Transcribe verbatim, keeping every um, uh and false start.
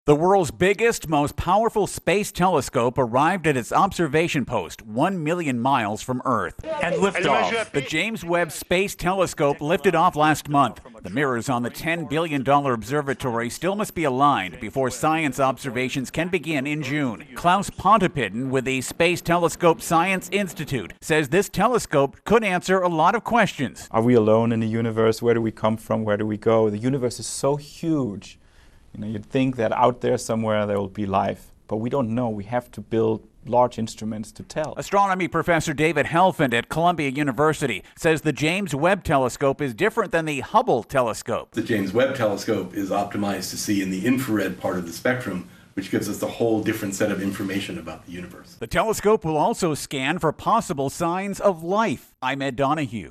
The world's biggest, most powerful space telescope arrived at its observation post one million miles from Earth. And liftoff. The James Webb Space Telescope lifted off last month. The mirrors on the ten billion dollars observatory still must be aligned before science observations can begin in June. Klaus Pontoppidan with the Space Telescope Science Institute says this telescope could answer a lot of questions. Are we alone in the universe? Where do we come from? Where do we go? The universe is so huge. You know, you'd think that out there somewhere there will be life, but we don't know. We have to build large instruments to tell. Astronomy professor David Helfand at Columbia University says the James Webb Telescope is different than the Hubble telescope. The James Webb Telescope is optimized to see in the infrared part of the spectrum, which gives us a whole different set of information about the universe. The telescope will also scan for possible signs of life. I'm Ed Donahue.